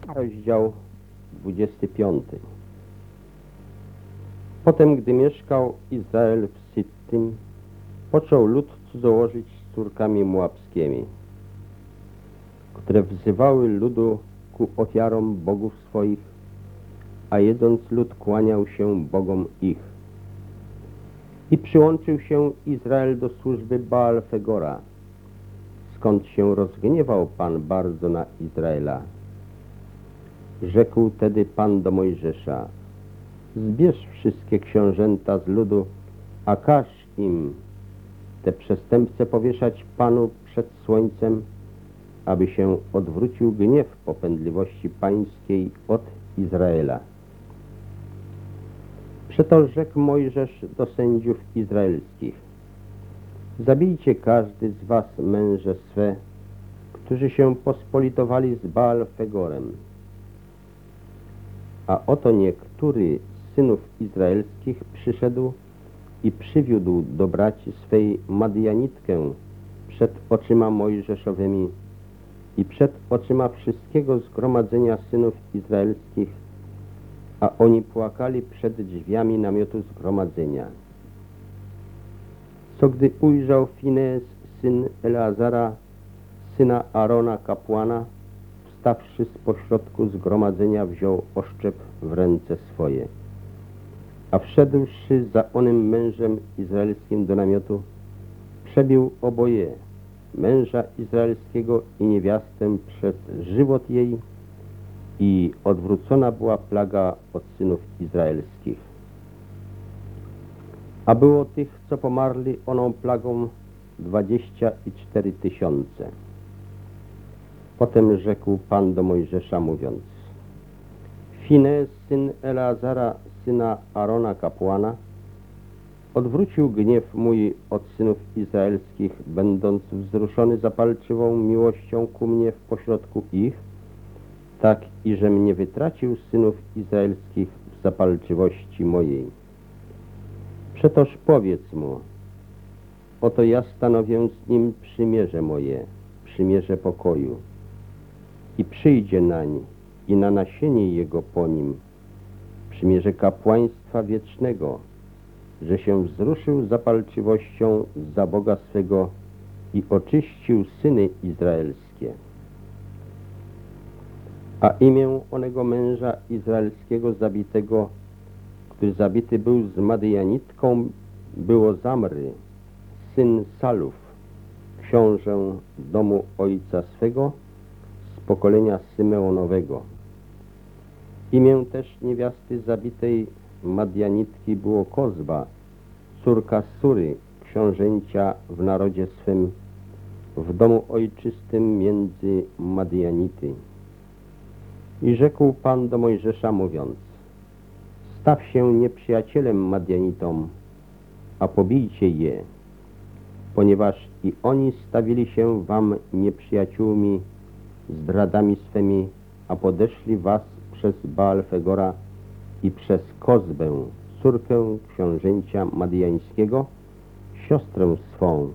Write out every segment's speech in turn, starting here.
Rozdział 25. Potem, gdy mieszkał Izrael w Syttim, począł lud cudzołożyć z córkami moabskimi, które wzywały ludu ku ofiarom bogów swoich, a jedząc lud kłaniał się bogom ich. I przyłączył się Izrael do służby Baal-Fegora, skąd się rozgniewał Pan bardzo na Izraela. Rzekł tedy Pan do Mojżesza: zbierz wszystkie książęta z ludu, a każ im te przestępce powieszać Panu przed słońcem, aby się odwrócił gniew popędliwości pańskiej od Izraela. Przeto rzekł Mojżesz do sędziów izraelskich: zabijcie każdy z was męże swe, którzy się pospolitowali z Baal-Fegorem. A oto niektóry z synów izraelskich przyszedł i przywiódł do braci swej Madianitkę przed oczyma mojżeszowymi i przed oczyma wszystkiego zgromadzenia synów izraelskich, a oni płakali przed drzwiami namiotu zgromadzenia. Co gdy ujrzał Finees, syn Eleazara, syna Arona kapłana, wstawszy z pośrodku zgromadzenia, wziął oszczep w ręce swoje. A wszedłszy za onym mężem izraelskim do namiotu, przebił oboje, męża izraelskiego i niewiastę, przez żywot jej, i odwrócona była plaga od synów izraelskich. A było tych, co pomarli oną plagą, 24 000. Potem rzekł Pan do Mojżesza, mówiąc: Finees, syn Eleazara, syna Arona kapłana, odwrócił gniew mój od synów izraelskich, będąc wzruszony zapalczywą miłością ku mnie w pośrodku ich, tak iżem nie wytracił synów izraelskich w zapalczywości mojej. Przetoż powiedz mu: oto ja stanowię z nim przymierze moje, przymierze pokoju, i przyjdzie nań i na nasienie jego po nim przymierze kapłaństwa wiecznego, że się wzruszył zapalczywością za Boga swego i oczyścił syny izraelskie. A imię onego męża izraelskiego zabitego, który zabity był z Madianitką, było Zamry, syn Salów, książę domu ojca swego, z pokolenia Symeonowego. Imię też niewiasty zabitej Madianitki było Kozba, córka Sury, książęcia w narodzie swym, w domu ojczystym między Madianity. I rzekł Pan do Mojżesza, mówiąc: staw się nieprzyjacielem Madianitom, a pobijcie je, ponieważ i oni stawili się wam nieprzyjaciółmi, zdradami swymi, a podeszli was przez Baal-Fegora i przez Kozbę, córkę książęcia madiańskiego, siostrę swą,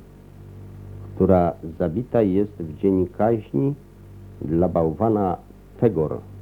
która zabita jest w dzień kaźni dla bałwana Fegor.